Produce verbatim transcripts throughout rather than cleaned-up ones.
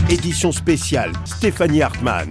Édition spéciale, Stéphanie Hartmann.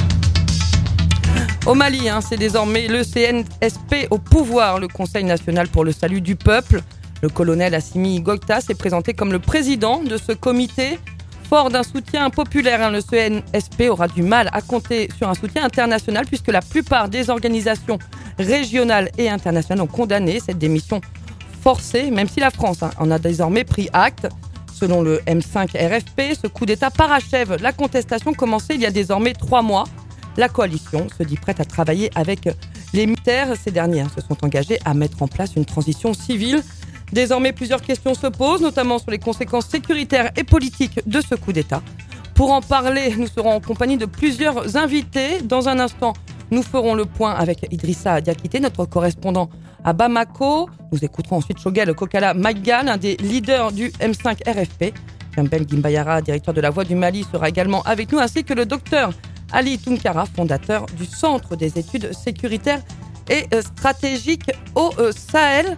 Au Mali, hein, c'est désormais le C N S P au pouvoir, le Conseil national pour le salut du peuple. Le colonel Assimi Goïta s'est présenté comme le président de ce comité. Fort d'un soutien populaire, hein, le C N S P aura du mal à compter sur un soutien international puisque la plupart des organisations régionales et internationales ont condamné cette démission forcée, même si la France hein, en a désormais pris acte. Selon le M cinq R F P, ce coup d'État parachève la contestation commencée il y a désormais trois mois. La coalition se dit prête à travailler avec les militaires. Ces derniers se sont engagés à mettre en place une transition civile. Désormais, plusieurs questions se posent, notamment sur les conséquences sécuritaires et politiques de ce coup d'État. Pour en parler, nous serons en compagnie de plusieurs invités. Dans un instant, nous ferons le point avec Idrissa Diakité, notre correspondant à Bamako. Nous écouterons ensuite Shogel Kokala Maïga, l'un des leaders du M cinq R F P. Kambel Gimbayara, directeur de la Voix du Mali, sera également avec nous, ainsi que le docteur Ali Tunkara, fondateur du Centre des études sécuritaires et stratégiques au Sahel.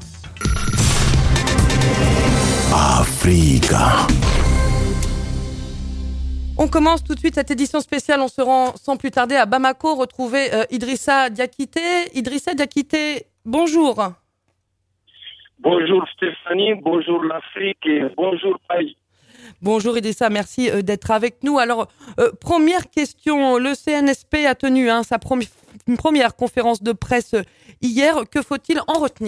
Africa. On commence tout de suite cette édition spéciale. On se rend sans plus tarder à Bamako, retrouver euh, Idrissa Diakité. Idrissa Diakité, bonjour. Bonjour Stéphanie, bonjour l'Afrique et bonjour Paris. Bonjour Idrissa, merci euh, d'être avec nous. Alors, euh, première question, le C N S P a tenu hein, sa prom- une première conférence de presse hier. Que faut-il en retenir ?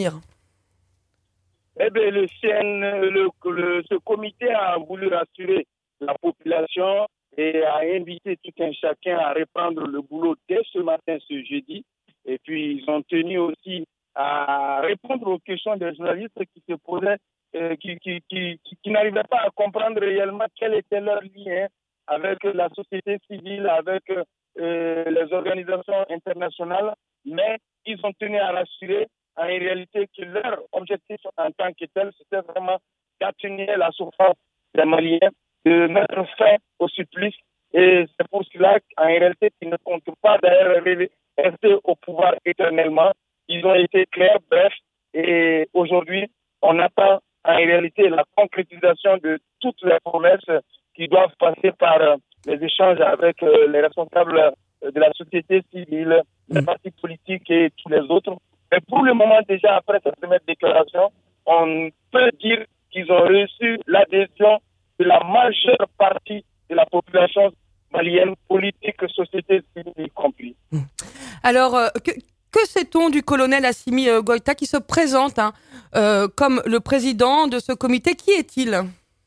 Eh bien, le C N, le, le, ce comité a voulu rassurer la population et a invité tout un chacun à reprendre le boulot dès ce matin, ce jeudi. Et puis, ils ont tenu aussi à répondre aux questions des journalistes qui se posaient, euh, qui, qui, qui, qui, qui n'arrivaient pas à comprendre réellement quel était leur lien avec la société civile, avec euh, les organisations internationales. Mais ils ont tenu à rassurer en réalité que leur objectif en tant que tel, c'était vraiment d'atténuer la souffrance des Maliens, de mettre fin au supplice. Et c'est pour cela qu'en réalité, ils ne comptent pas d'ailleurs rester au pouvoir éternellement. Ils ont été clairs, bref. Et aujourd'hui, on attend en réalité la concrétisation de toutes les promesses qui doivent passer par les échanges avec les responsables de la société civile, les partis politiques et tous les autres. Mais pour le moment, déjà, après cette première déclaration, on peut dire qu'ils ont reçu l'adhésion de la majeure partie de la population malienne, politique, société civile y compris. Alors, euh, que, que sait-on du colonel Assimi euh, Goïta qui se présente hein, euh, comme le président de ce comité ? Qui est-il ?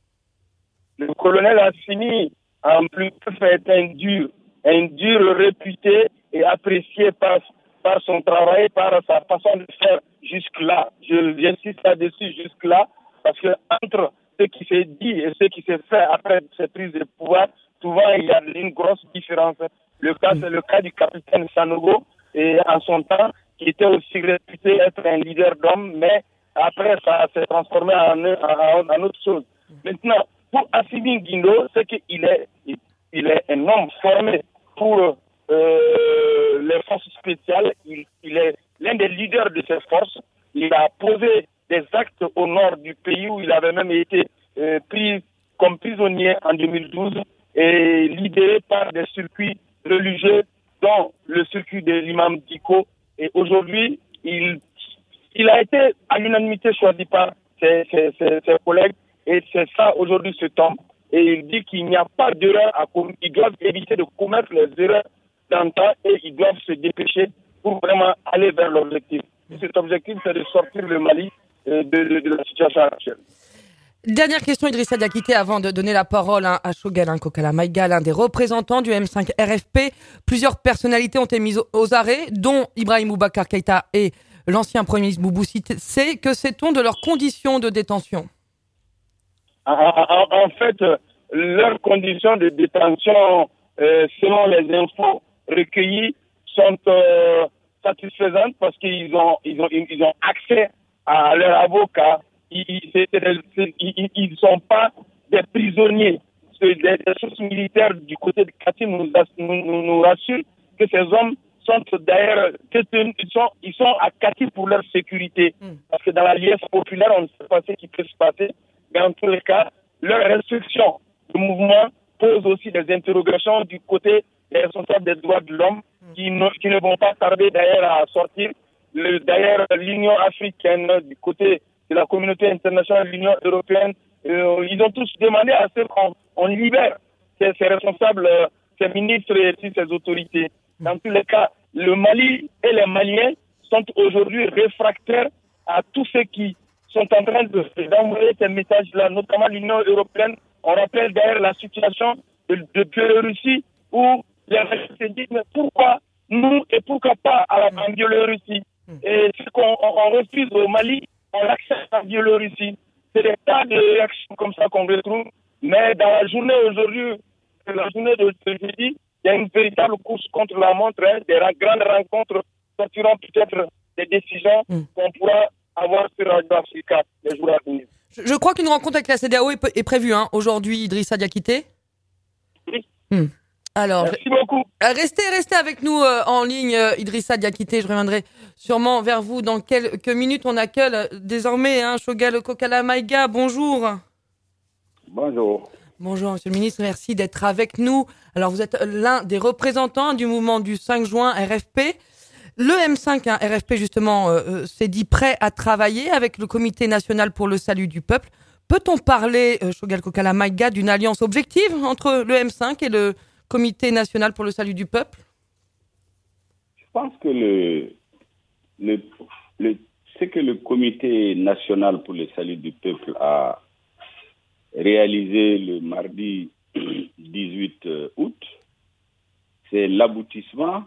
Le colonel Assimi, en plus, est un dur, un dur réputé et apprécié par par son travail, par sa façon de faire jusque-là. Je, j'insiste là-dessus jusque-là, parce que entre ce qui s'est dit et ce qui s'est fait après cette prise de pouvoir, souvent il y a une grosse différence. Le cas, c'est le cas du capitaine Sanogo, et en son temps, qui était aussi réputé être un leader d'homme, mais après ça s'est transformé en, en, en autre chose. Maintenant, pour Assimi Guindo, c'est qu'il est, il est un homme formé pour Euh, les forces spéciales. Il, il est l'un des leaders de ces forces. Il a posé des actes au nord du pays où il avait même été euh, pris comme prisonnier en deux mille douze et libéré par des circuits religieux, dont le circuit de l'imam Diko. Et aujourd'hui, il, il a été à l'unanimité choisi par ses, ses, ses, ses collègues et c'est ça aujourd'hui ce temps. Et il dit qu'il n'y a pas d'erreur à commettre. Ils doivent éviter de commettre les erreurs d'antan et ils doivent se dépêcher pour vraiment aller vers l'objectif. Et cet objectif, c'est de sortir le Mali de, de, de la situation actuelle. Dernière question, Idrissa Diakité, avant de donner la parole hein, à Shogel Kokala Maïga, l'un des représentants du M cinq R F P. Plusieurs personnalités ont été mises aux arrêts, dont Ibrahim Boubacar Keïta et l'ancien Premier ministre Boubou Cissé. Que sait-on de leurs conditions de détention ? En, en, en fait, leurs conditions de détention, euh, selon les infos recueillies, sont euh, satisfaisantes parce qu'ils ont, ils ont, ils ont accès à leur avocat. Ils ne sont pas des prisonniers. Des, des sources militaires du côté de Katim nous, nous, nous rassurent que ces hommes sont d'ailleurs, ils sont, ils sont à Katim pour leur sécurité. Mm. Parce que dans la liesse populaire, on ne sait pas ce qui peut se passer. Mais en tous les cas, leur restriction de mouvement pose aussi des interrogations du côté des responsables des droits de l'homme qui ne, qui ne vont pas tarder d'ailleurs à sortir. Le, d'ailleurs, l'Union africaine, du côté de la communauté internationale, l'Union européenne, euh, ils ont tous demandé à ce qu'on on libère ces, ces responsables, euh, ces ministres et ces autorités. Dans tous les cas, le Mali et les Maliens sont aujourd'hui réfractaires à tous ceux qui sont en train de, d'envoyer ces messages-là, notamment l'Union européenne. On rappelle d'ailleurs la situation de, de Biélorussie où les Russes se disent mais pourquoi nous et pourquoi pas à la, en Biélorussie. Et ce qu'on on, on refuse au Mali, on l'accepte en Biélorussie. C'est des tas de réactions comme ça qu'on retrouve. Mais dans la journée aujourd'hui, la journée de jeudi, il y a une véritable course contre la montre. Hein, des grandes rencontres sortiront peut-être des décisions mm. qu'on pourra avoir sur Radio Africa les jours à venir. Je, je crois qu'une rencontre avec la C D A O est, est prévue hein, aujourd'hui, Idrissa Diakité. Oui. Mm. Alors, Merci je... beaucoup. Restez, restez avec nous euh, en ligne, euh, Idrissa Diakité. Je reviendrai sûrement vers vous dans quelques minutes. On accueille euh, désormais hein, Choguel Kokala Maïga. Bonjour. Bonjour. Bonjour, Monsieur le Ministre. Merci d'être avec nous. Alors, vous êtes l'un des représentants du mouvement du cinq juin R F P. Le M cinq, hein, R F P, justement, euh, s'est dit prêt à travailler avec le Comité national pour le salut du peuple. Peut-on parler, euh, Choguel Kokala Maïga, d'une alliance objective entre le M cinq et le Comité national pour le salut du peuple? Je pense que le, le, le, ce que le Comité national pour le salut du peuple a réalisé le mardi dix-huit août, c'est l'aboutissement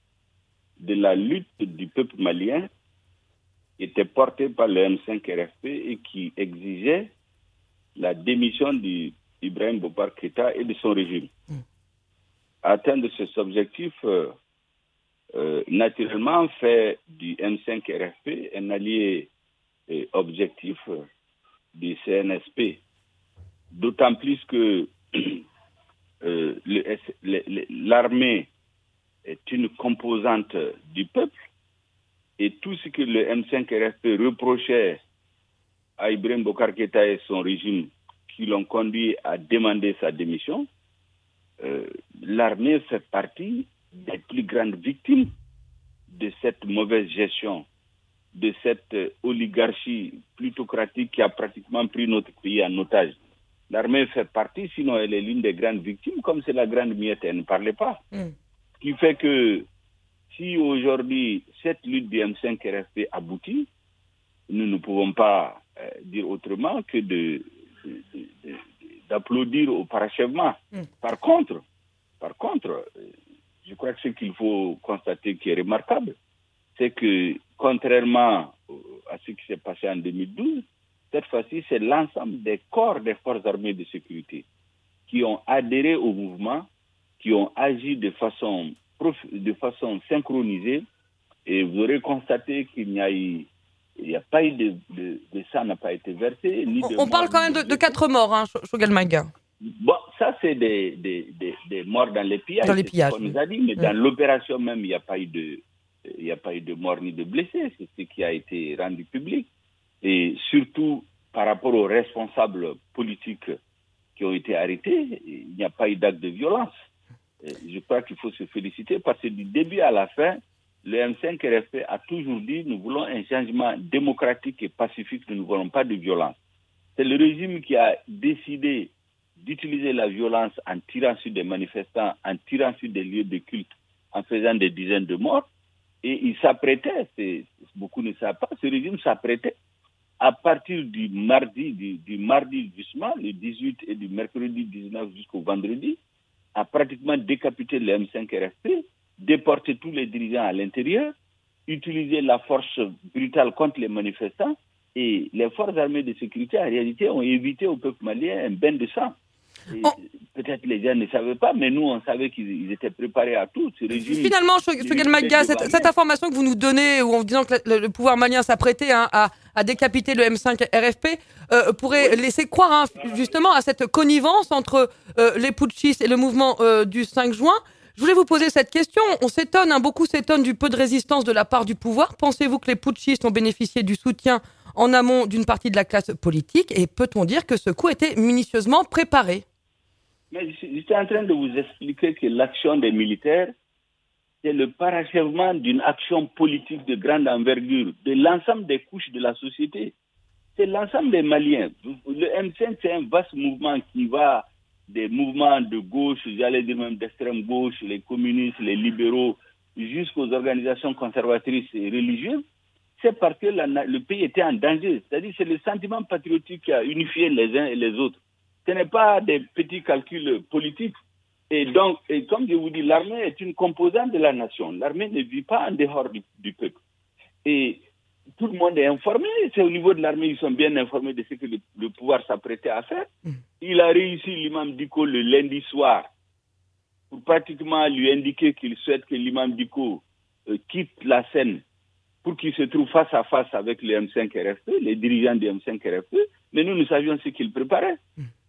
de la lutte du peuple malien qui était portée par le M cinq R F P et qui exigeait la démission d'Ibrahim Boubacar Keïta et de son régime. Mmh. Atteindre cet objectif, euh, euh, naturellement, fait du M cinq R F P un allié euh, objectif euh, du C N S P. D'autant plus que euh, le, le, le, l'armée est une composante du peuple et tout ce que le M cinq R F P reprochait à Ibrahim Boubacar Keïta et son régime qui l'ont conduit à demander sa démission, Euh, l'armée fait partie des plus grandes victimes de cette mauvaise gestion, de cette euh, oligarchie plutocratique qui a pratiquement pris notre pays en otage. L'armée fait partie, sinon elle est l'une des grandes victimes, comme c'est la grande miette, elle ne parlait pas. Mm. Ce qui fait que si aujourd'hui cette lutte du M cinq R F P aboutit, nous ne pouvons pas euh, dire autrement que de, de, de, de d'applaudir au parachèvement. Mm. Par contre, par contre, je crois que ce qu'il faut constater qui est remarquable, c'est que contrairement à ce qui s'est passé en deux mille douze, cette fois-ci, c'est l'ensemble des corps des forces armées de sécurité qui ont adhéré au mouvement, qui ont agi de façon, de façon synchronisée, et vous aurez constaté qu'il n'y a eu Il n'y a pas eu de, de, de sang n'a pas été versé. Ni on de on parle quand même de, de quatre morts, hein, Choguel Maïga. Bon, ça c'est des, des, des, des morts dans les pillages. Dans les pillages. C'est ce qu'on nous a dit, mais mmh. dans l'opération même, il n'y a pas eu de, il n'y a pas eu de morts ni de blessés. C'est ce qui a été rendu public. Et surtout par rapport aux responsables politiques qui ont été arrêtés, il n'y a pas eu d'acte de violence. Et je crois qu'il faut se féliciter parce que du début à la fin, le M cinq R F P a toujours dit nous voulons un changement démocratique et pacifique, nous ne voulons pas de violence. C'est le régime qui a décidé d'utiliser la violence en tirant sur des manifestants, en tirant sur des lieux de culte, en faisant des dizaines de morts. Et il s'apprêtait, c'est, beaucoup ne savent pas, ce régime s'apprêtait à partir du mardi, du, du mardi justement, le dix-huit et du mercredi dix-neuf jusqu'au vendredi, à pratiquement décapiter le M cinq R F P, déporter tous les dirigeants à l'intérieur, utiliser la force brutale contre les manifestants, et les forces armées de sécurité, en réalité, ont évité au peuple malien un bain de sang. Oh. Peut-être les gens ne savaient pas, mais nous, on savait qu'ils étaient préparés à tout. Ce régime, Finalement, Choguel Maïga, cette, cette information que vous nous donnez, où en disant que le, le pouvoir malien s'apprêtait hein, à, à décapiter le M cinq R F P, euh, pourrait oui. laisser croire hein, justement à cette connivence entre euh, les putschistes et le mouvement euh, du cinq juin. Je voulais vous poser cette question. On s'étonne, hein, beaucoup s'étonnent du peu de résistance de la part du pouvoir. Pensez-vous que les putschistes ont bénéficié du soutien en amont d'une partie de la classe politique? Et peut-on dire que ce coup était minutieusement préparé? Mais je, je suis en train de vous expliquer que l'action des militaires, c'est le parachèvement d'une action politique de grande envergure de l'ensemble des couches de la société. C'est l'ensemble des Maliens. Le M cinq, c'est un vaste mouvement qui va des mouvements de gauche, j'allais dire même d'extrême gauche, les communistes, les libéraux, jusqu'aux organisations conservatrices et religieuses. C'est parce que la, le pays était en danger. C'est-à-dire que c'est le sentiment patriotique qui a unifié les uns et les autres. Ce n'est pas des petits calculs politiques. Et donc, et comme je vous dis, l'armée est une composante de la nation. L'armée ne vit pas en dehors du, du peuple. Et tout le monde est informé. C'est au niveau de l'armée, ils sont bien informés de ce que le, le pouvoir s'apprêtait à faire. Il a réussi, l'imam Diko, le lundi soir, pour pratiquement lui indiquer qu'il souhaite que l'imam Diko euh, quitte la scène pour qu'il se trouve face à face avec le M cinq R F P, les dirigeants du M cinq R F P. Mais nous, nous savions ce qu'il préparait.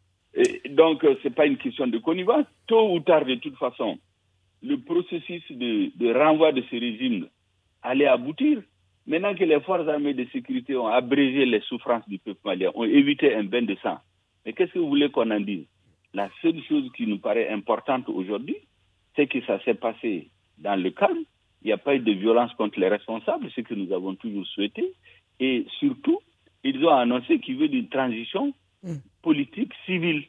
Et donc, euh, ce n'est pas une question de connivence. Tôt ou tard, de toute façon, le processus de, de renvoi de ce régime allait aboutir. Maintenant que les forces armées de sécurité ont abrégé les souffrances du peuple malien, ont évité un bain de sang, mais qu'est-ce que vous voulez qu'on en dise? La seule chose qui nous paraît importante aujourd'hui, c'est que ça s'est passé dans le calme. Il n'y a pas eu de violence contre les responsables, ce que nous avons toujours souhaité. Et surtout, ils ont annoncé qu'ils veulent une transition politique civile.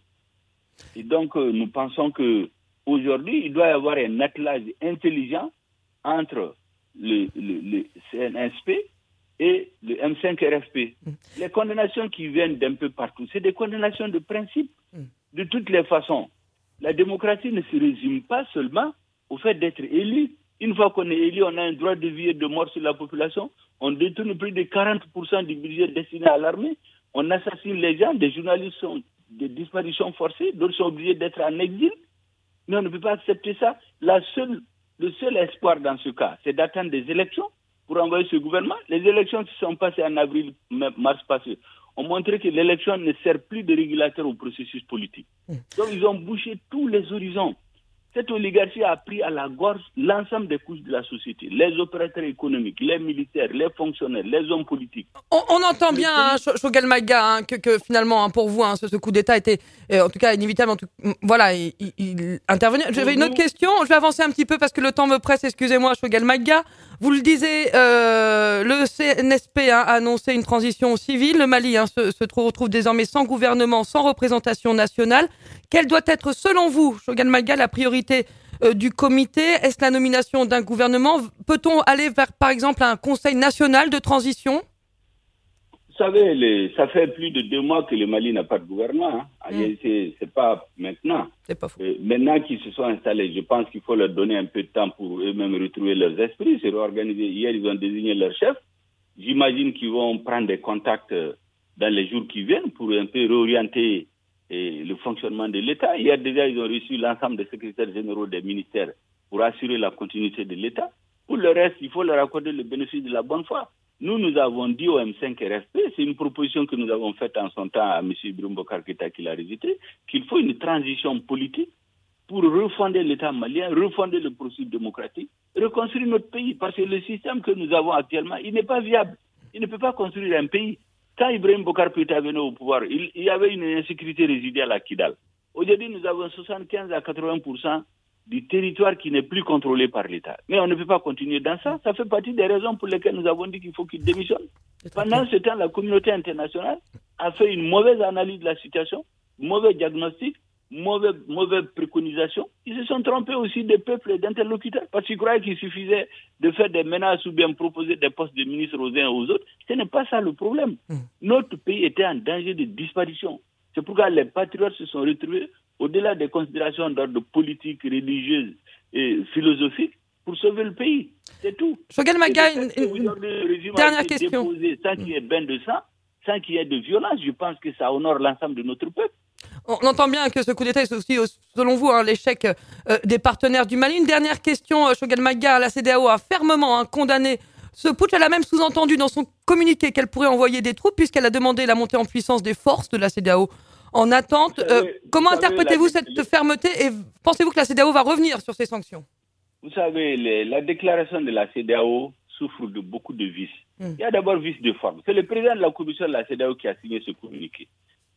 Et donc, euh, nous pensons qu'aujourd'hui, il doit y avoir un attelage intelligent entre le, le, le C N S P et le M cinq R F P. Mm. Les condamnations qui viennent d'un peu partout, c'est des condamnations de principe. Mm. De toutes les façons, la démocratie ne se résume pas seulement au fait d'être élu. Une fois qu'on est élu, on a un droit de vie et de mort sur la population. On détourne plus de quarante pour cent du budget destiné à l'armée. On assassine les gens, des journalistes sont des disparitions forcées, d'autres sont obligés d'être en exil. Mais on ne peut pas accepter ça. La seule, le seul espoir dans ce cas, c'est d'attendre des élections pour envoyer ce gouvernement. Les élections qui sont passées en avril, mars passé, ont montré que l'élection ne sert plus de régulateur au processus politique. Donc ils ont bouché tous les horizons. Cette oligarchie a pris à la gorge l'ensemble des couches de la société, les opérateurs économiques, les militaires, les fonctionnaires, les hommes politiques. On, on entend bien, hein, Choguel Maïga, hein, que, que finalement, hein, pour vous, hein, ce, ce coup d'État était, euh, en tout cas, inévitable. En tout, voilà, il, il, il intervenait. J'avais une autre question. Je vais avancer un petit peu parce que le temps me presse. Excusez-moi, Choguel Maïga. Vous le disiez, euh, le C N S P hein, a annoncé une transition civile. Le Mali hein, se, se retrouve désormais sans gouvernement, sans représentation nationale. Quelle doit être, selon vous, Choguel Maïga, la priorité euh, du comité? Est-ce la nomination d'un gouvernement? Peut-on aller vers, par exemple, un conseil national de transition? Vous savez, les, ça fait plus de deux mois que le Mali n'a pas de gouvernement. Hein. Mmh. C'est, c'est pas maintenant. C'est pas faux. Euh, maintenant qu'ils se sont installés, je pense qu'il faut leur donner un peu de temps pour eux-mêmes retrouver leurs esprits, se réorganiser. Hier, ils ont désigné leur chef. J'imagine qu'ils vont prendre des contacts dans les jours qui viennent pour un peu réorienter et le fonctionnement de l'État. Hier, déjà, ils ont reçu l'ensemble des secrétaires généraux des ministères pour assurer la continuité de l'État. Pour le reste, il faut leur accorder le bénéfice de la bonne foi. Nous, nous avons dit au M cinq R F P, c'est une proposition que nous avons faite en son temps à M. Ibrahim Boubacar Keïta qui l'a rejeté, qu'il faut une transition politique pour refonder l'État malien, refonder le processus démocratique, reconstruire notre pays. Parce que le système que nous avons actuellement, il n'est pas viable. Il ne peut pas construire un pays. Quand Ibrahim Boubacar Keïta venait au pouvoir, il, il y avait une insécurité résiduelle à Kidal. Aujourd'hui, nous avons soixante-quinze à quatre-vingts pour cent du territoire qui n'est plus contrôlé par l'État. Mais on ne peut pas continuer dans ça. Ça fait partie des raisons pour lesquelles nous avons dit qu'il faut qu'il démissionne. Pendant ce temps, la communauté internationale a fait une mauvaise analyse de la situation, mauvais diagnostic, mauvaise, mauvaise préconisation. Ils se sont trompés aussi des peuples et d'interlocuteurs parce qu'ils croyaient qu'il suffisait de faire des menaces ou bien proposer des postes de ministres aux uns et aux autres. Ce n'est pas ça le problème. Mmh. Notre pays était en danger de disparition. C'est pourquoi les patriotes se sont retrouvés au-delà des considérations d'ordre politique, religieuse et philosophique, pour sauver le pays. C'est tout. Choguel Maïga, une, une dernière question. Déposé, sans qu'il y ait bain de sang, sans qu'il y ait de violence, je pense que ça honore l'ensemble de notre peuple. On entend bien que ce coup d'État est aussi, selon vous, hein, l'échec euh, des partenaires du Mali. Une dernière question, Choguel Maïga. La CEDEAO a fermement hein, condamné ce putsch. Elle a même sous-entendu dans son communiqué qu'elle pourrait envoyer des troupes puisqu'elle a demandé la montée en puissance des forces de la CEDEAO en attente. Euh, savez, comment interprétez-vous cette les... fermeté et pensez-vous que la CEDEAO va revenir sur ces sanctions? Vous savez, les, la déclaration de la CEDEAO souffre de beaucoup de vices. Mm. Il y a d'abord vices de forme. C'est le président de la commission de la CEDEAO qui a signé ce communiqué.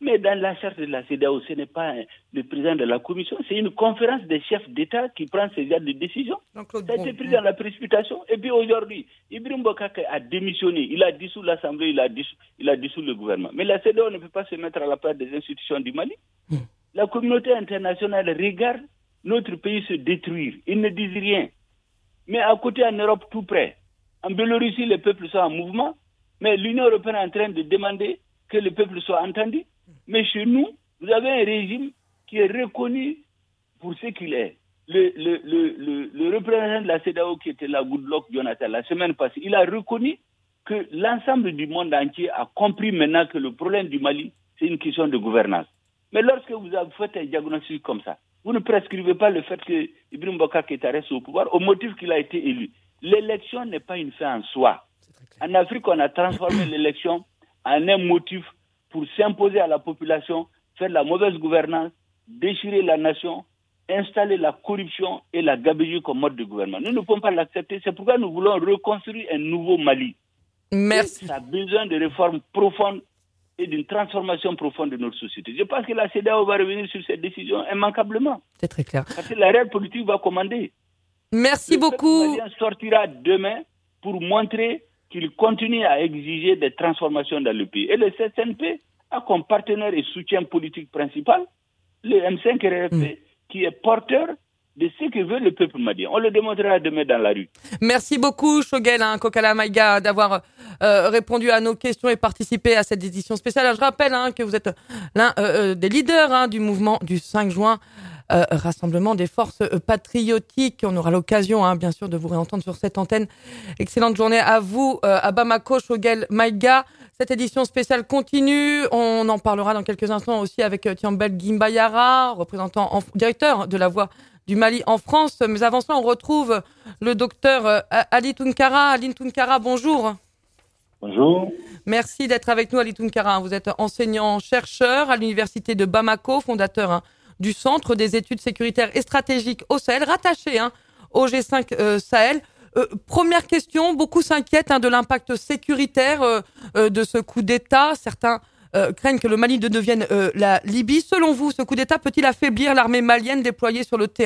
Mais dans la charte de la CEDEAO, ce n'est pas le président de la commission, c'est une conférence des chefs d'État qui prend ce genre de décision. Ça a été pris dans la précipitation. Et puis aujourd'hui, Ibrahim Boubacar a démissionné, il a dissous l'Assemblée, il a dissous, il a dissous le gouvernement. Mais la CEDEAO ne peut pas se mettre à la place des institutions du Mali. Mmh. La communauté internationale regarde notre pays se détruire. Ils ne disent rien. Mais à côté, en Europe, tout près, en Biélorussie, les peuples sont en mouvement, mais l'Union européenne est en train de demander que le peuple soit entendu. Mais chez nous, vous avez un régime qui est reconnu pour ce qu'il est. Le, le, le, le, le représentant de la CEDEAO qui était là, Goodluck Jonathan, la semaine passée, il a reconnu que l'ensemble du monde entier a compris maintenant que le problème du Mali, c'est une question de gouvernance. Mais lorsque vous faites un diagnostic comme ça, vous ne prescrivez pas le fait que Ibrahim Boubacar Keïta reste au pouvoir au motif qu'il a été élu. L'élection n'est pas une fin en soi. En Afrique, on a transformé l'élection en un motif pour s'imposer à la population, faire la mauvaise gouvernance, déchirer la nation, installer la corruption et la gabegie comme mode de gouvernement. Nous ne pouvons pas l'accepter. C'est pourquoi nous voulons reconstruire un nouveau Mali. Merci. Et ça a besoin de réformes profondes et d'une transformation profonde de notre société. Je pense que la CEDEAO va revenir sur cette décision immanquablement. C'est très clair. Parce que la réelle politique va commander. Merci le beaucoup. Le peuple malien sortira demain pour montrer qu'il continue à exiger des transformations dans le pays. Et le C S N P a comme partenaire et soutien politique principal le M cinq R F P, mmh. qui est porteur de ce que veut le peuple malien. On le démontrera demain dans la rue. Merci beaucoup, Choguel hein, Kokala Maïga, d'avoir euh, répondu à nos questions et participé à cette édition spéciale. Alors, je rappelle hein, que vous êtes l'un euh, des leaders hein, du mouvement du cinq juin, euh, Rassemblement des forces patriotiques. On aura l'occasion, hein, bien sûr, de vous réentendre sur cette antenne. Excellente journée à vous, euh, à Bamako, Choguel Maïga. Cette édition spéciale continue. On en parlera dans quelques instants aussi avec euh, Tiambel Gimbayara, représentant, en, directeur de la Voix du Mali en France. Mais avant ça, on retrouve le docteur euh, Ali Tounkara. Ali Tounkara, bonjour. Bonjour. Merci d'être avec nous, Ali Tounkara. Vous êtes enseignant-chercheur à l'université de Bamako, fondateur hein, du Centre des études sécuritaires et stratégiques au Sahel, rattaché hein, au G cinq euh, Sahel. Euh, première question, beaucoup s'inquiètent hein, de l'impact sécuritaire euh, euh, de ce coup d'État. Certains euh, craignent que le Mali ne devienne euh, la Libye. Selon vous, ce coup d'État peut-il affaiblir l'armée malienne déployée sur le terrain ?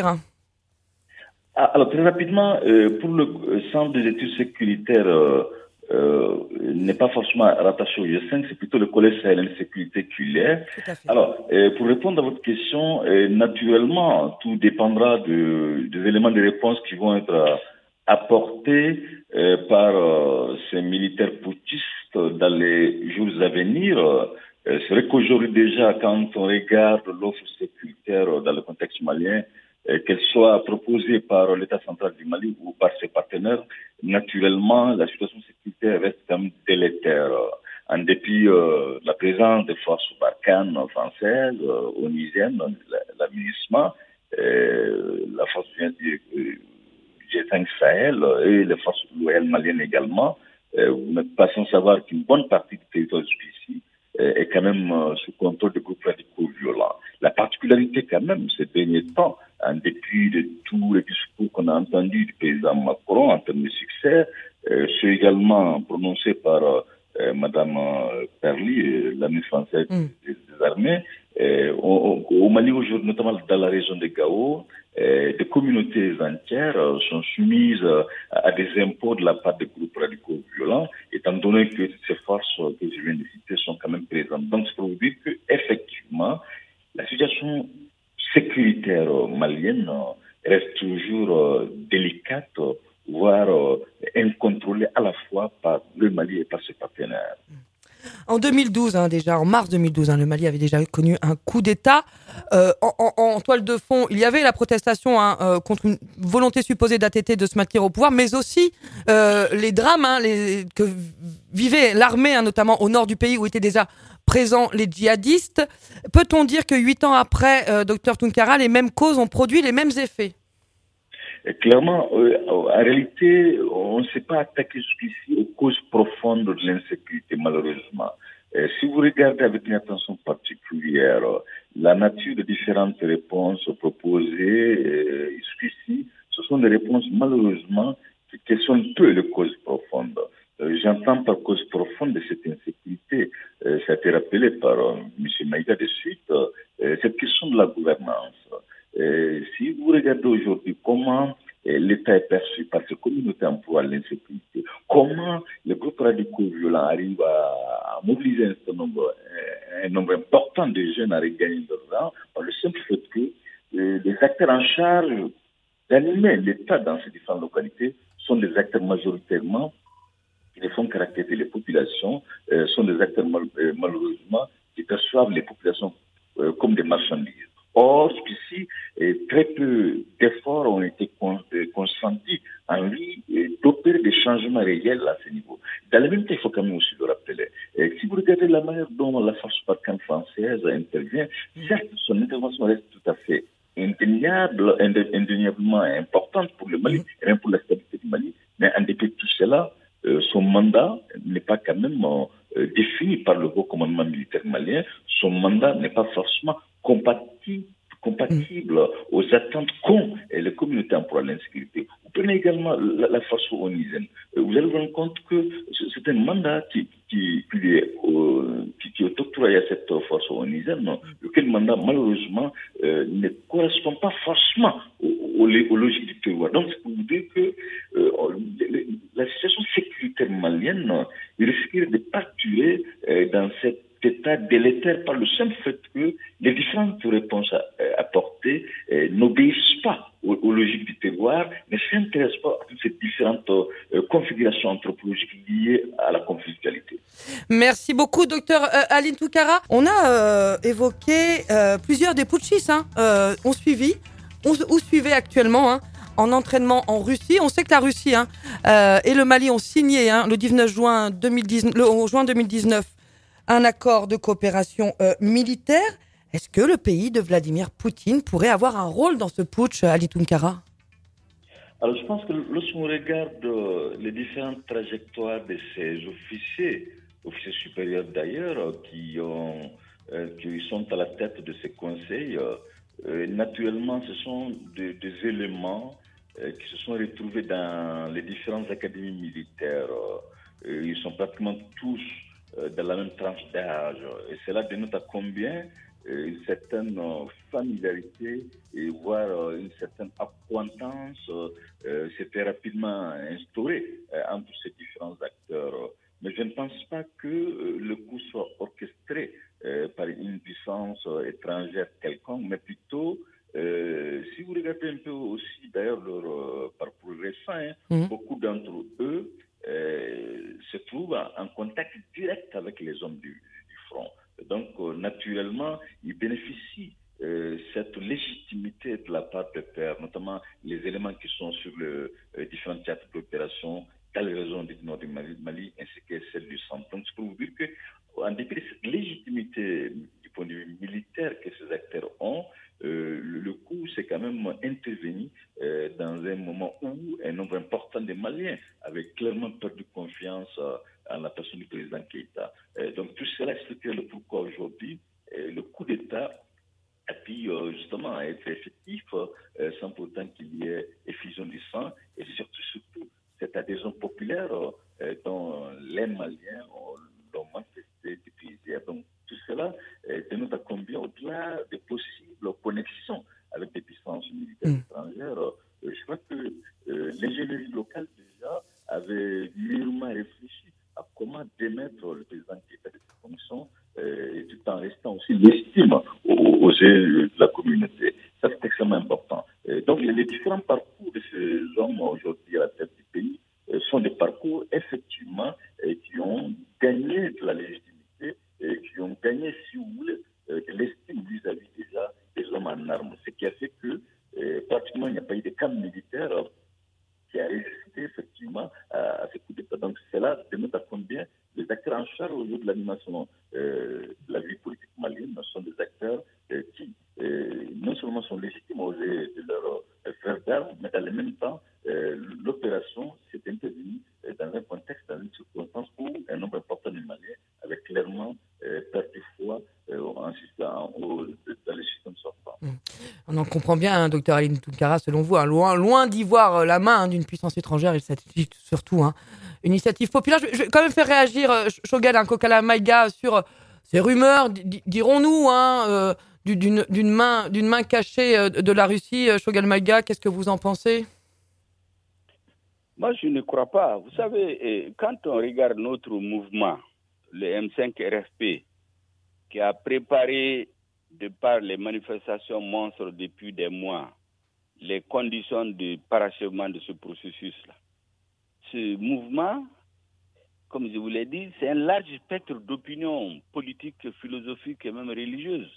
Alors très rapidement, euh, pour le Centre des études sécuritaires euh, euh, n'est pas forcément rattaché au G cinq, c'est plutôt le Collège sahélien de sécurité qui l'est. Alors, euh, pour répondre à votre question, euh, naturellement, tout dépendra de, des éléments de réponse qui vont être euh, apportés euh, par euh, ces militaires putschistes dans les jours à venir. Euh, c'est vrai qu'aujourd'hui déjà, quand on regarde l'offre sécuritaire dans le contexte malien, euh, qu'elle soit proposée par l'État central du Mali ou par ses partenaires, naturellement, la situation sécuritaire reste quand même délétère. En dépit euh, de la présence des forces Barkhane françaises, euh, onisiennes, la, la MINUSMA, euh, la force du G cinq Sahel et les forces O L maliennes également, euh, vous n'êtes pas sans savoir qu'une bonne partie du territoire jusqu'ici euh, est quand même euh, sous contrôle de groupes radicaux violents. La particularité quand même, ces derniers temps, en dépit de tous les discours qu'on a entendus du président Macron en termes de succès, euh, ceux également prononcés par euh, Madame euh, Perly, euh, la ministre française mm. des, des armées, euh, au, au Mali aujourd'hui, notamment dans la région de Gao, euh, des communautés entières euh, sont soumises euh, à des impôts de la part des groupes radicaux violents, étant donné que ces forces euh, que je viens de citer sont quand même présentes. Donc, c'est pour vous dire qu'effectivement, la situation sécuritaire malienne reste toujours délicate, voire incontrôlée à la fois par le Mali et par ses partenaires. En deux mille douze, hein, déjà, en mars deux mille douze, hein, le Mali avait déjà connu un coup d'État. Euh, en, en, en toile de fond, il y avait la protestation hein, euh, contre une volonté supposée d'A T T de se maintenir au pouvoir, mais aussi euh, les drames hein, les, que vivait l'armée, hein, notamment au nord du pays, où étaient déjà présents les djihadistes. Peut-on dire que huit ans après, euh, docteur Tounkara, les mêmes causes ont produit les mêmes effets ? Et clairement, euh, en réalité, on ne s'est pas attaqué jusqu'ici aux causes profondes de l'insécurité, malheureusement. Et si vous regardez avec une attention particulière la nature des différentes réponses proposées euh, jusqu'ici, ce sont des réponses malheureusement qui questionnent peu les causes profondes. Euh, j'entends par cause profonde de cette insécurité, euh, ça a été rappelé par euh, M. Maïga euh, si vous regardez aujourd'hui comment euh, l'État est perçu par ces communautés en proie à l'insécurité, comment les groupes radicaux violents arrivent à, à mobiliser un certain nombre, un nombre important de jeunes à regagner leur rang, par le simple fait que euh, les acteurs en charge d'animer l'État dans ces différentes localités sont des acteurs majoritairement qui ne font caractériser les populations, euh, sont des acteurs mal, euh, malheureusement qui perçoivent les populations euh, comme des marchandises. Or, jusqu'ici, euh, très peu d'efforts ont été con, euh, consentis en vue euh, d'opérer des changements réels à ce niveau. Dans le même temps, il faut quand même aussi le rappeler. Euh, si vous regardez la manière dont la force Barkhane française intervient, certes, son intervention reste tout à fait indéniable, indéniablement importante pour le Mali, et même pour la stabilité du Mali, mais en dépit de tout cela, euh, son mandat n'est pas quand même euh, défini par le haut commandement militaire malien. Son mandat n'est pas forcément compatible, compatible aux attentes qu'ont les communautés en proie à l'insécurité. Vous prenez également la, la force onisienne. Vous allez vous rendre compte que c'est un mandat qui, qui, qui, est, euh, qui, qui est octroyé à cette force onisienne, lequel mandat, malheureusement, euh, ne correspond pas forcément aux, aux, aux logiques du terroir. Donc, c'est pour vous dire que euh, la situation sécuritaire malienne risque de partir euh, dans cette état délétère par le simple fait que les différentes réponses apportées euh, n'obéissent pas aux, aux logiques du terroir, ne s'intéressent pas à toutes ces différentes euh, configurations anthropologiques liées à la conflictualité. Merci beaucoup, docteur euh, Aline Tounkara. On a euh, évoqué euh, plusieurs des putschistes, hein, euh, ont suivi, on, ou suivaient actuellement, hein, en entraînement en Russie. On sait que la Russie hein, euh, et le Mali ont signé hein, le dix-neuf juin deux mille dix-neuf, le juin deux mille dix-neuf un accord de coopération euh, militaire. Est-ce que le pays de Vladimir Poutine pourrait avoir un rôle dans ce putsch, Ali Tounkara ? Alors, je pense que lorsqu'on regarde euh, les différentes trajectoires de ces officiers, officiers supérieurs d'ailleurs, qui, ont, euh, qui sont à la tête de ces conseils, euh, naturellement, ce sont de, des éléments euh, qui se sont retrouvés dans les différentes académies militaires. Euh, ils sont pratiquement tous dans la même tranche d'âge. Et cela dénote à combien euh, une certaine euh, familiarité et voire euh, une certaine acquaintance euh, s'était rapidement instaurée euh, entre ces différents acteurs. Mais je ne pense pas que euh, le coup soit orchestré euh, par une puissance euh, étrangère quelconque, mais plutôt, euh, si vous regardez un peu aussi d'ailleurs leur euh, parcours récent, hein, mmh. beaucoup d'entre eux Euh, se trouvent en contact direct avec les hommes du, du front. Donc, euh, naturellement, ils bénéficient euh, cette légitimité de la part des pairs, notamment les éléments qui sont sur le euh, différents théâtres d'opération dans les régions du nord du Mali, Mali ainsi que celle du centre. Donc, c'est pour vous dire qu'en dépit de cette légitimité du point de vue militaire que ces acteurs ont, Euh, le, le coup, c'est quand même intervenu euh, dans un moment où un nombre important de Maliens avaient clairement perdu confiance euh, en la personne du président Keïta. Euh, donc tout cela explique le pourquoi aujourd'hui euh, le coup d'État a pu euh, justement être effectif euh, sans pourtant qu'il y ait effusion du sang et surtout, surtout cette adhésion populaire euh, dont les Maliens ont, l'ont manifesté depuis hier. Donc tout cela euh, dénote à combien au-delà des possibles connexions avec des puissances militaires mmh. étrangères. Euh, je crois que euh, l'ingénierie locale déjà avait mûrement réfléchi à comment démettre le président qui était de cette fonction euh, et tout en restant aussi légitime aux, aux yeux de la communauté. Ça, c'est extrêmement important. Euh, donc, les différents parcours de ces hommes aujourd'hui à la tête du pays euh, sont des parcours, effectivement, euh, qui ont gagné de la légitimité et qui ont gagné, si vous voulez, euh, de l'estime vis-à-vis déjà des hommes en armes. Ce qui a fait que euh, pratiquement il n'y a pas eu de camp militaire euh, qui a résisté effectivement à, à ces coups d'État. Donc cela démontre à combien les acteurs en charge aujourd'hui de l'animation euh, de la vie politique malienne sont des acteurs euh, qui euh, non seulement sont légitimes aux yeux de leurs euh, frères d'armes, mais dans le même temps, euh, l'opération s'est intervenue euh, dans un contexte, dans une circonstance où un nombre important de Maliens avait clairement euh, perdu foi euh, en, en, en, dans les systèmes sortants. Mmh. On en comprend bien, hein, docteur Aline Tounkara, selon vous, hein, loin, loin d'y voir la main hein, d'une puissance étrangère, il s'agit surtout hein, une initiative populaire. Je, je vais quand même faire réagir euh, Choguel hein, Kokala Maïga sur euh, ces rumeurs, d- dirons-nous, hein, euh, d'une, d'une, main, d'une main cachée de la Russie. Choguel Maïga, qu'est-ce que vous en pensez ? Moi, je ne crois pas. Vous savez, quand on regarde notre mouvement, le M cinq R F P, qui a préparé, de par les manifestations monstres depuis des mois, les conditions de parachèvement de ce processus-là. Ce mouvement, comme je vous l'ai dit, c'est un large spectre d'opinions politiques, philosophiques et même religieuses.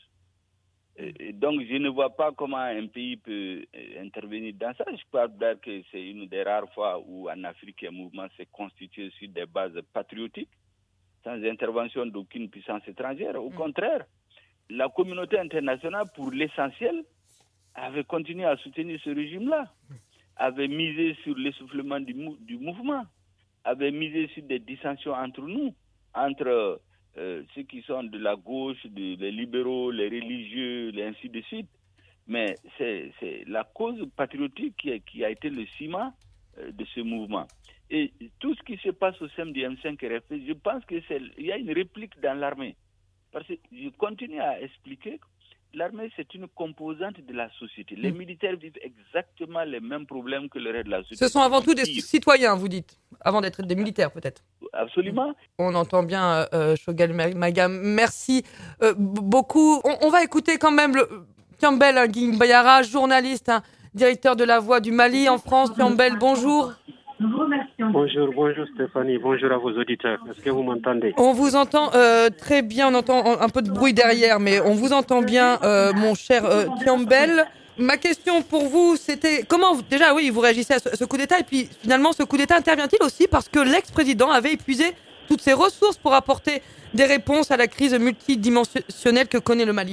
Et donc, je ne vois pas comment un pays peut intervenir dans ça. Je crois que c'est une des rares fois où en Afrique, un mouvement s'est constitué sur des bases patriotiques, sans intervention d'aucune puissance étrangère. Au contraire, la communauté internationale, pour l'essentiel, avait continué à soutenir ce régime-là, avait misé sur l'essoufflement du, mou- du mouvement, avait misé sur des dissensions entre nous, entre euh, ceux qui sont de la gauche, de, les libéraux, les religieux, et ainsi de suite. Mais c'est, c'est la cause patriotique qui a, qui a été le ciment euh, de ce mouvement. Et tout ce qui se passe au sein du M cinq R F P, je pense qu'il y a une réplique dans l'armée. Parce que je continue à expliquer, l'armée c'est une composante de la société. Les militaires vivent exactement les mêmes problèmes que le reste de la société. Ce sont avant tout des citoyens, vous dites, avant d'être des militaires peut-être. Absolument. On entend bien euh, Choguel Maïga. Merci euh, beaucoup. On, on va écouter quand même le Thiambel Guimbayara, journaliste, hein, directeur de La Voix du Mali en France. Thiambel, bonjour. Bonjour, bonjour Stéphanie, bonjour à vos auditeurs. Est-ce que vous m'entendez ? On vous entend euh, très bien, on entend un peu de bruit derrière, mais on vous entend bien, euh, mon cher euh, Thiambel. Ma question pour vous, c'était comment, vous, déjà oui, vous réagissez à ce, ce coup d'État, et puis finalement ce coup d'État intervient-il aussi parce que l'ex-président avait épuisé toutes ses ressources pour apporter des réponses à la crise multidimensionnelle que connaît le Mali ?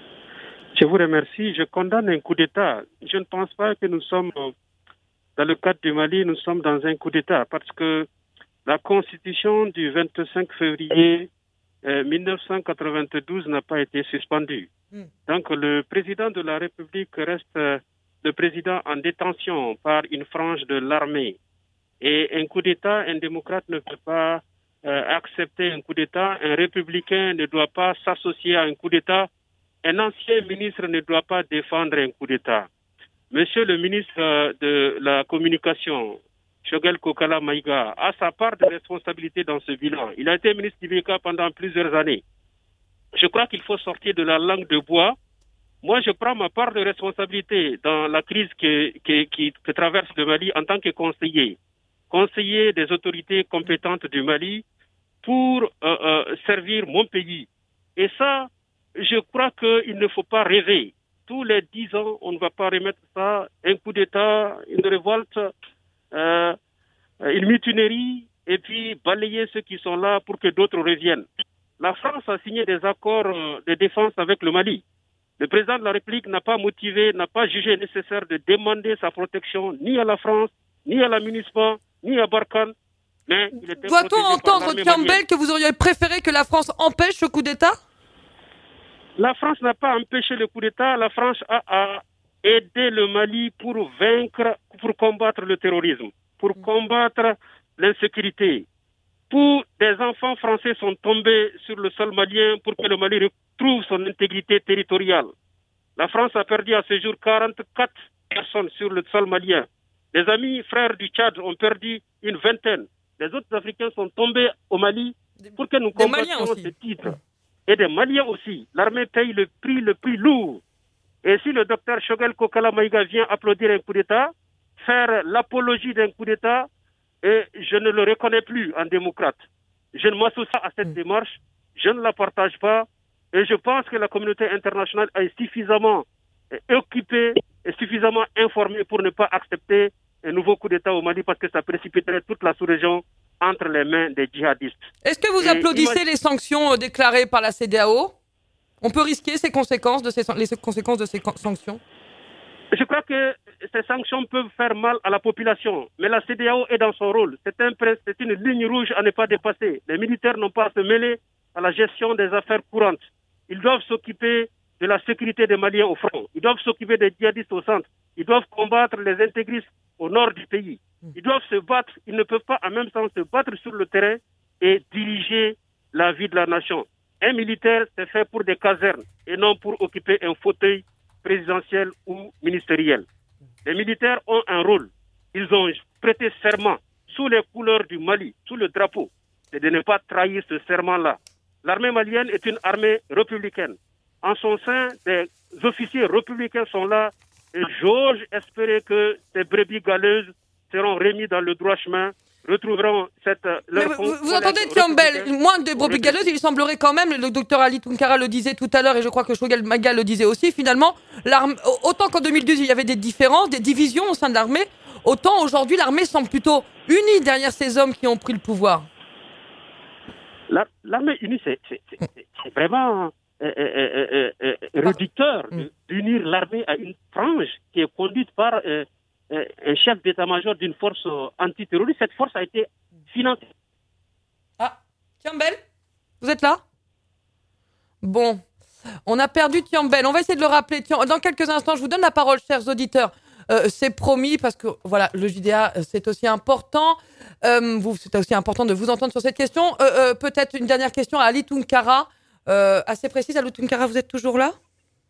Je vous remercie, je condamne un coup d'État. Je ne pense pas que nous sommes... Dans le cadre du Mali, nous sommes dans un coup d'État parce que la constitution du vingt-cinq février euh, dix-neuf cent quatre-vingt-douze n'a pas été suspendue. Mm. Donc le président de la République reste euh, le président en détention par une frange de l'armée. Et un coup d'État, un démocrate ne peut pas euh, accepter un coup d'État. Un républicain ne doit pas s'associer à un coup d'État. Un ancien ministre ne doit pas défendre un coup d'État. Monsieur le ministre de la Communication, Choguel Kokala Maïga, a sa part de responsabilité dans ce bilan. Il a été ministre du B K pendant plusieurs années. Je crois qu'il faut sortir de la langue de bois. Moi, je prends ma part de responsabilité dans la crise que, que, qui, que traverse le Mali en tant que conseiller. Conseiller des autorités compétentes du Mali pour euh, euh, servir mon pays. Et ça, je crois qu'il ne faut pas rêver. Tous les dix ans, on ne va pas remettre ça, un coup d'État, une révolte, euh, une mutinerie, et puis balayer ceux qui sont là pour que d'autres reviennent. La France a signé des accords de défense avec le Mali. Le président de la République n'a pas motivé, n'a pas jugé nécessaire de demander sa protection ni à la France, ni à la MINUSMA, ni à Barkhane. Mais il était Doit-on entendre Thiambel que vous auriez préféré que la France empêche ce coup d'État ? La France n'a pas empêché le coup d'État. La France a, a aidé le Mali pour vaincre, pour combattre le terrorisme, pour combattre l'insécurité. Pour des enfants français sont tombés sur le sol malien pour que le Mali retrouve son intégrité territoriale. La France a perdu à ce jour quarante-quatre personnes sur le sol malien. Les amis frères du Tchad ont perdu une vingtaine. Les autres Africains sont tombés au Mali pour que nous combattions ce titre. Et des Maliens aussi. L'armée paye le prix le plus lourd. Et si le docteur Choguel Kokala Maïga vient applaudir un coup d'État, faire l'apologie d'un coup d'État, et je ne le reconnais plus en démocrate. Je ne m'associe pas à cette démarche, je ne la partage pas, et je pense que la communauté internationale est suffisamment occupée et suffisamment informée pour ne pas accepter un nouveau coup d'État au Mali parce que ça précipiterait toute la sous-région entre les mains des djihadistes. Est-ce que vous et applaudissez imagine... les sanctions déclarées par la C D A O ? On peut risquer ces conséquences de ces, les conséquences de ces sanctions ? Je crois que ces sanctions peuvent faire mal à la population, mais la C D A O est dans son rôle. C'est, un, c'est une ligne rouge à ne pas dépasser. Les militaires n'ont pas à se mêler à la gestion des affaires courantes. Ils doivent s'occuper de la sécurité des Maliens au front. Ils doivent s'occuper des djihadistes au centre. Ils doivent combattre les intégristes au nord du pays. Ils doivent se battre. Ils ne peuvent pas en même temps se battre sur le terrain et diriger la vie de la nation. Un militaire, c'est fait pour des casernes et non pour occuper un fauteuil présidentiel ou ministériel. Les militaires ont un rôle. Ils ont prêté serment sous les couleurs du Mali, sous le drapeau. C'est de ne pas trahir ce serment-là. L'armée malienne est une armée républicaine. En son sein, des officiers républicains sont là et j'ose espérer que ces brebis galeuses seront remis dans le droit chemin, retrouveront cette... Mais vous, vous entendez, Tiambel, moins de brebis galeuses, il semblerait quand même, le docteur Ali Tounkara le disait tout à l'heure et je crois que Choguel Magal le disait aussi, finalement, autant qu'en deux mille douze il y avait des différences, des divisions au sein de l'armée, autant aujourd'hui l'armée semble plutôt unie derrière ces hommes qui ont pris le pouvoir. L'armée unie, c'est, c'est, c'est, c'est vraiment euh, euh, euh, euh, réducteur mm. d'unir l'armée à une frange qui est conduite par euh, euh, un chef d'état-major d'une force antiterroriste. Cette force a été financée. Ah, Tiambel, vous êtes là ? Bon, on a perdu Tiambel. On va essayer de le rappeler. Dans quelques instants, je vous donne la parole, chers auditeurs. Euh, c'est promis parce que voilà, le J D A c'est aussi important. Euh, vous, c'est aussi important de vous entendre sur cette question. Euh, euh, peut-être une dernière question à Ali Tounkara, euh, assez précise. Ali Tounkara, vous êtes toujours là ?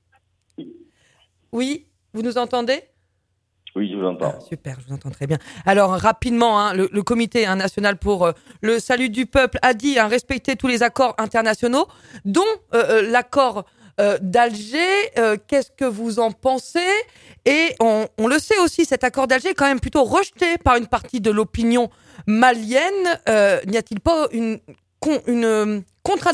Oui, vous nous entendez ? Oui, je vous entends. Ah, super, je vous entends très bien. Alors rapidement, hein, le, le Comité hein, national pour euh, le salut du peuple a dit hein, respecter tous les accords internationaux, dont euh, euh, l'accord Euh, d'Alger, euh, qu'est-ce que vous en pensez ? Et on, on le sait aussi, cet accord d'Alger est quand même plutôt rejeté par une partie de l'opinion malienne. Euh, n'y a-t-il pas une, une euh, contradiction ?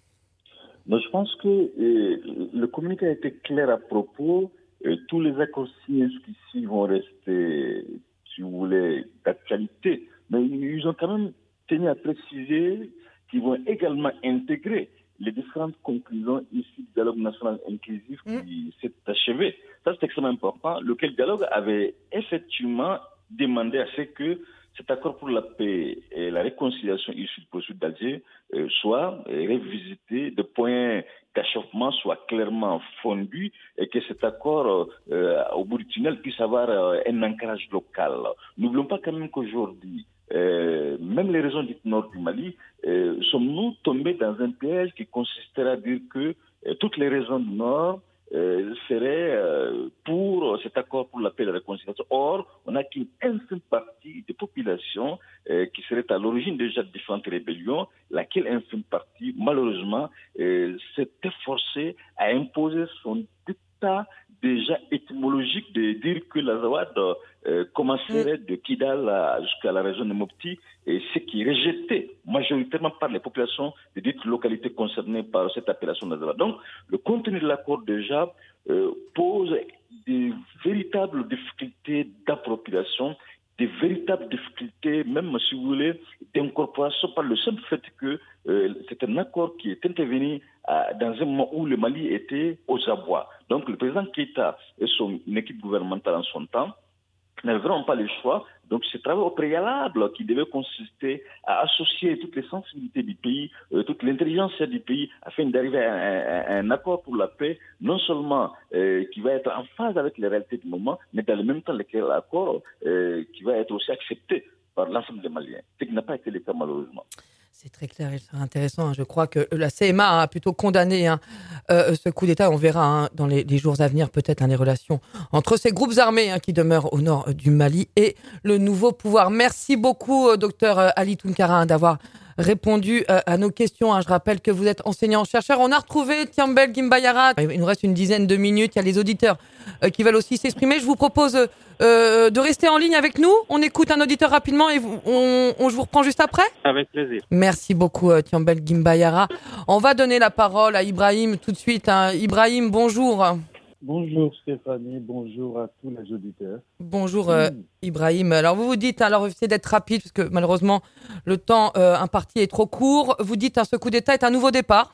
Non, je pense que euh, le communiqué a été clair à propos. Euh, tous les accords signés jusqu'ici vont rester, si vous voulez, d'actualité. Mais ils ont quand même tenu à préciser qu'ils vont également intégrer les différentes conclusions issues du dialogue national inclusif qui s'est achevé. Ça, c'est extrêmement important. Lequel dialogue avait effectivement demandé à ce que cet accord pour la paix et la réconciliation issu du processus d'Alger euh, soit euh, révisité, de points d'achoppement soient clairement fondus et que cet accord, euh, au bout du tunnel, puisse avoir euh, un ancrage local. N'oublions pas quand même qu'aujourd'hui, Euh, même les régions dites nord du Mali, euh, sommes-nous tombés dans un piège qui consisterait à dire que euh, toutes les régions du nord euh, seraient euh, pour cet accord pour la paix et la réconciliation. Or, on n'a qu'une infime partie des populations euh, qui seraient à l'origine déjà de différentes rébellions, laquelle infime partie, malheureusement, euh, s'est efforcée à imposer son dictat déjà étymologique de dire que la Zawad euh, commencerait de Kidal jusqu'à la région de Mopti, et ce qui est rejeté majoritairement par les populations de dites localités concernées par cette appellation de la Zawad. Donc, le contenu de l'accord déjà euh, pose des véritables difficultés d'appropriation, des véritables difficultés, même si vous voulez, d'incorporation par le simple fait que euh, c'est un accord qui est intervenu euh, dans un moment où le Mali était aux abois. Donc le président Keïta et son équipe gouvernementale en son temps n'avaient vraiment pas le choix. Donc ce travail au préalable qui devait consister à associer toutes les sensibilités du pays, euh, toute l'intelligence du pays, afin d'arriver à un, à un accord pour la paix, non seulement euh, qui va être en phase avec les réalités du moment, mais dans le même temps l'accord euh, qui va être aussi accepté par l'ensemble des Maliens. Ce qui n'a pas été le cas malheureusement. C'est très clair et c'est intéressant. Hein. Je crois que la C M A a plutôt condamné hein, euh, ce coup d'État. On verra hein, dans les, les jours à venir peut-être hein, les relations entre ces groupes armés hein, qui demeurent au nord du Mali et le nouveau pouvoir. Merci beaucoup, euh, docteur Ali Tounkara, hein, d'avoir répondu euh, à nos questions. Hein. Je rappelle que vous êtes enseignant-chercheur. On a retrouvé Tiambel Gimbayara. Il nous reste une dizaine de minutes. Il y a les auditeurs euh, qui veulent aussi s'exprimer. Je vous propose euh, de rester en ligne avec nous. On écoute un auditeur rapidement et vous, on, on, je vous reprends juste après. Avec plaisir. Merci beaucoup, euh, Tiambel Gimbayara. On va donner la parole à Ibrahim tout de suite. Hein. Ibrahim, bonjour. Bonjour Stéphanie, bonjour à tous les auditeurs. Bonjour euh, mmh. Ibrahim. Alors vous vous dites, alors essayez d'être rapide parce que malheureusement le temps euh, imparti est trop court. Vous dites hein, ce coup d'État est un nouveau départ.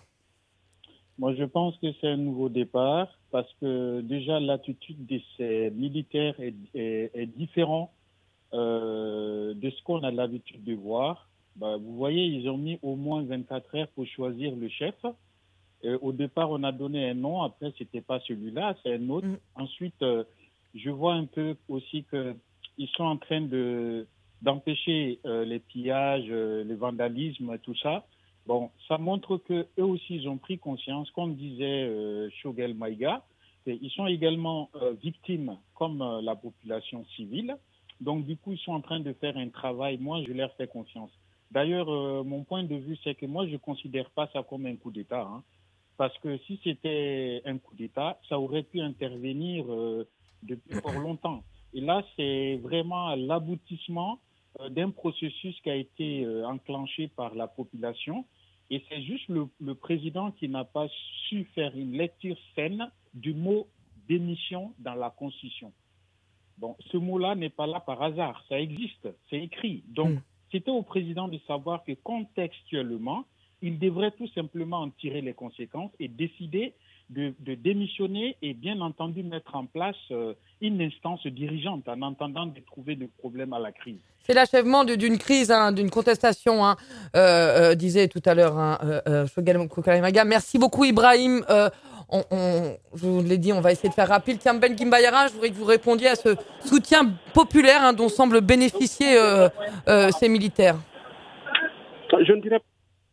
Moi je pense que c'est un nouveau départ parce que déjà l'attitude de ces militaires est, est, est différente euh, de ce qu'on a l'habitude de voir. Bah, vous voyez, ils ont mis au moins vingt-quatre heures pour choisir le chef. Euh, au départ, on a donné un nom. Après, c'était pas celui-là, c'est un autre. Mmh. Ensuite, euh, je vois un peu aussi que ils sont en train de d'empêcher euh, les pillages, euh, le vandalisme, tout ça. Bon, ça montre qu'eux aussi, ils ont pris conscience, comme disait euh, Choguel Maïga, ils sont également euh, victimes comme euh, la population civile. Donc, du coup, ils sont en train de faire un travail. Moi, je leur fais confiance. D'ailleurs, euh, mon point de vue, c'est que moi, je ne considère pas ça comme un coup d'État. Hein, parce que si c'était un coup d'État, ça aurait pu intervenir euh, depuis fort longtemps. Et là, c'est vraiment l'aboutissement euh, d'un processus qui a été euh, enclenché par la population. Et c'est juste le, le président qui n'a pas su faire une lecture saine du mot démission dans la Constitution. Bon, ce mot-là n'est pas là par hasard, ça existe, c'est écrit. Donc, mmh. c'était au président de savoir que contextuellement, il devrait tout simplement en tirer les conséquences et décider de, de démissionner et bien entendu mettre en place euh, une instance dirigeante en entendant de trouver des problèmes à la crise. C'est l'achèvement de, d'une crise, hein, d'une contestation, hein, euh, euh, disait tout à l'heure hein, euh, Choguel Koukalemaga. Merci beaucoup Ibrahim. Euh, on, on, je vous l'ai dit, on va essayer de faire rapide. Tiens, Ben Gimbayara, je voudrais que vous répondiez à ce soutien populaire hein, dont semblent bénéficier euh, euh, ces militaires. Je ne dirais pas.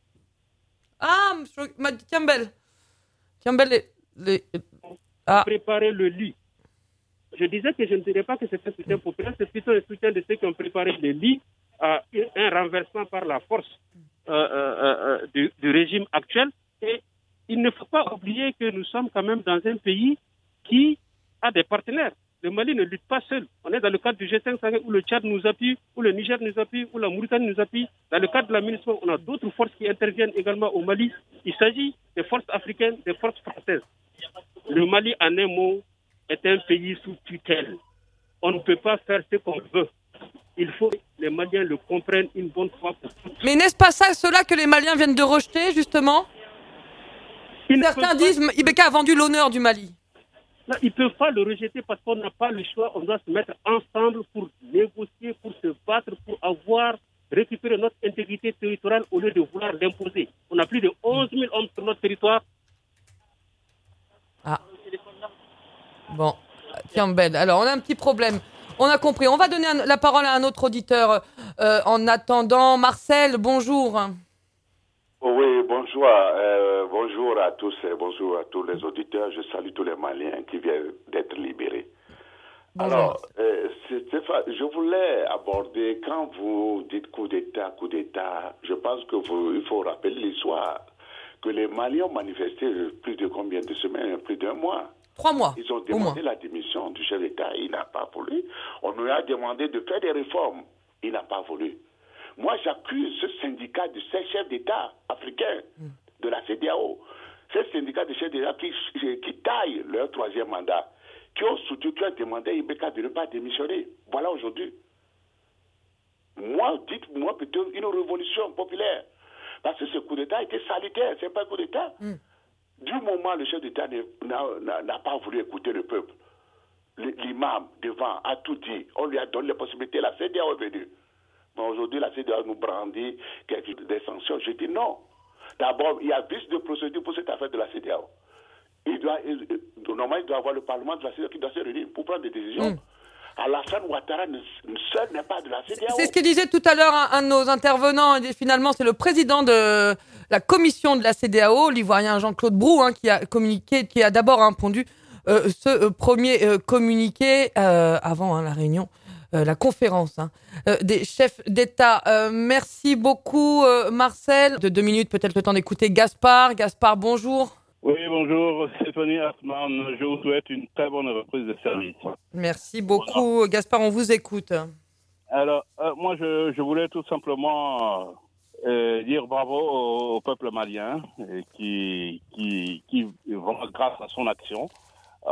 Ah, Tiambel. Tiambel, les... les... Ah. Préparer le lit. Je disais que je ne dirais pas que c'est un soutien populaire, c'est plutôt un soutien de ceux qui ont préparé le lit à un renversement par la force euh, euh, euh, du, du régime actuel. Et il ne faut pas oublier que nous sommes quand même dans un pays qui a des partenaires. Le Mali ne lutte pas seul. On est dans le cadre du G cinq Sahel où le Tchad nous appuie, où le Niger nous appuie, où la Mauritanie nous appuie. Dans le cadre de la MINUSMA, on a d'autres forces qui interviennent également au Mali. Il s'agit des forces africaines, des forces françaises. Le Mali, en un mot, est un pays sous tutelle. On ne peut pas faire ce qu'on veut. Il faut que les Maliens le comprennent une bonne fois pour toutes. Mais n'est-ce pas ça, cela que les Maliens viennent de rejeter, justement ? Certains disent I B K a vendu l'honneur du Mali. Non, ils ne peuvent pas le rejeter parce qu'on n'a pas le choix. On doit se mettre ensemble pour négocier, pour se battre, pour avoir récupéré notre intégrité territoriale au lieu de vouloir l'imposer. On a plus de onze mille hommes sur notre territoire. Ah. Bon, tiens, Ben. Alors, on a un petit problème. On a compris. On va donner un, la parole à un autre auditeur. Euh, en attendant, Marcel, bonjour. Oui, bonjour, euh, bonjour à tous et bonjour à tous les auditeurs. Je salue tous les Maliens qui viennent d'être libérés. Bonjour. Alors, euh, Stéphane, je voulais aborder, quand vous dites coup d'État, coup d'État, je pense que vous, il faut rappeler l'histoire, que les Maliens ont manifesté plus de combien de semaines, plus d'un mois. Trois mois. Ils ont demandé la démission du chef d'État, il n'a pas voulu. On lui a demandé de faire des réformes, il n'a pas voulu. Moi, j'accuse ce syndicat de ces chefs d'État africains de la C E D E A O, ce syndicat de chefs d'État qui, qui taillent leur troisième mandat, qui ont soutenu, qui ont demandé à I B K de ne pas démissionner. Voilà aujourd'hui. Moi, dites-moi plutôt une révolution populaire. Parce que ce coup d'État était salutaire, ce n'est pas un coup d'État. Mm. Du moment où le chef d'État n'a, n'a pas voulu écouter le peuple, l'imam devant a tout dit, on lui a donné les possibilités, la C E D E A O est venue. Mais aujourd'hui, la C E D E A O nous brandit des sanctions. Je dis non. D'abord, il y a vice de procédure pour cette affaire de la C E D E A O. Il doit, il, normalement, il doit avoir le Parlement de la C E D E A O qui doit se réunir pour prendre des décisions. Mm. Alassane Ouattara seul n'est pas de la C E D E A O. C'est ce que disait tout à l'heure un, un de nos intervenants. Et finalement, c'est le président de la commission de la C E D E A O, l'Ivoirien Jean-Claude Brou, hein, qui a communiqué, qui a d'abord hein, pondu euh, ce euh, premier euh, communiqué euh, avant hein, la réunion. Euh, la conférence hein, euh, des chefs d'État. Euh, merci beaucoup, euh, Marcel. De deux minutes, peut-être le temps d'écouter Gaspard. Gaspard, bonjour. Oui, bonjour, Stéphanie Hartmann. Je vous souhaite une très bonne reprise de service. Merci beaucoup, voilà. Gaspard, on vous écoute. Alors, euh, moi, je, je voulais tout simplement euh, dire bravo au, au peuple malien euh, qui, qui, qui, vraiment, grâce à son action, Euh,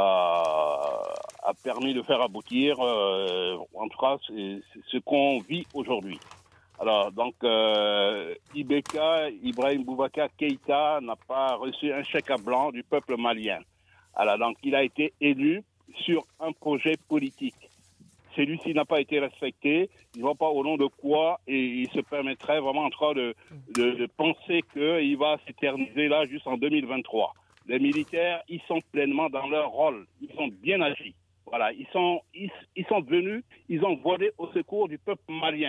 a permis de faire aboutir, euh, en tout cas, c'est, c'est ce qu'on vit aujourd'hui. Alors, donc, euh, I B K, Ibrahim Boubacar Keïta, n'a pas reçu un chèque à blanc du peuple malien. Alors, donc, il a été élu sur un projet politique. Celui-ci n'a pas été respecté. Il ne voit pas au nom de quoi et il se permettrait vraiment en train de, de, de penser qu'il va s'éterniser là juste en deux mille vingt-trois. Les militaires, ils sont pleinement dans leur rôle. Ils ont bien agi. Voilà, ils sont, ils, ils sont venus, ils ont volé au secours du peuple malien.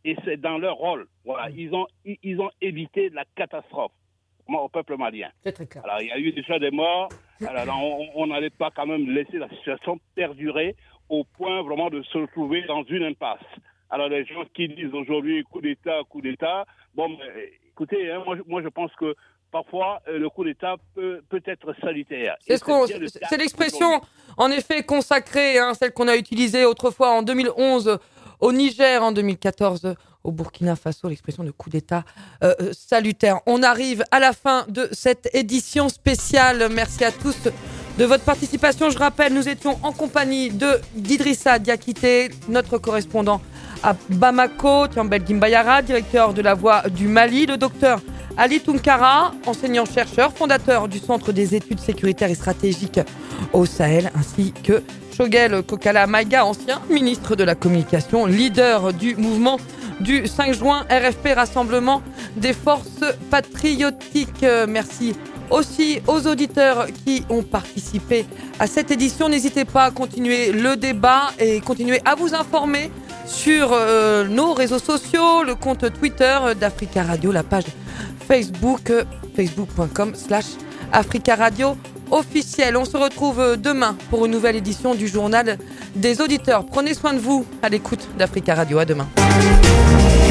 et c'est dans leur rôle. Voilà, ils ont, ils ont évité la catastrophe au peuple malien. C'est très clair. Alors, il y a eu déjà des morts. Alors, on n'allait pas quand même laisser la situation perdurer au point vraiment de se retrouver dans une impasse. Alors, les gens qui disent aujourd'hui coup d'État, coup d'État, bon, mais, écoutez, hein, moi, moi je pense que parfois, euh, le coup d'État peut, peut être salutaire. C'est, ce qu'on, c'est, c'est l'expression, en effet, consacrée, hein, celle qu'on a utilisée autrefois en deux mille onze au Niger, en deux mille quatorze au Burkina Faso, l'expression de coup d'État euh, salutaire. On arrive à la fin de cette édition spéciale. Merci à tous de votre participation. Je rappelle, nous étions en compagnie de d'Idrissa Diakité, notre correspondant à Bamako, Tiambel Gimbayara, directeur de la Voix du Mali, le docteur Ali Tounkara, enseignant-chercheur, fondateur du Centre des études sécuritaires et stratégiques au Sahel, ainsi que Shogel Kokala Maïga, ancien ministre de la Communication, leader du mouvement du cinq juin, R F P, Rassemblement des Forces Patriotiques. Merci aussi aux auditeurs qui ont participé à cette édition. N'hésitez pas à continuer le débat et continuer à vous informer sur euh, nos réseaux sociaux, le compte Twitter d'Africa Radio, la page Facebook, facebook.com slash Africa Radio officiel. On se retrouve demain pour une nouvelle édition du journal des auditeurs. Prenez soin de vous à l'écoute d'Africa Radio. À demain.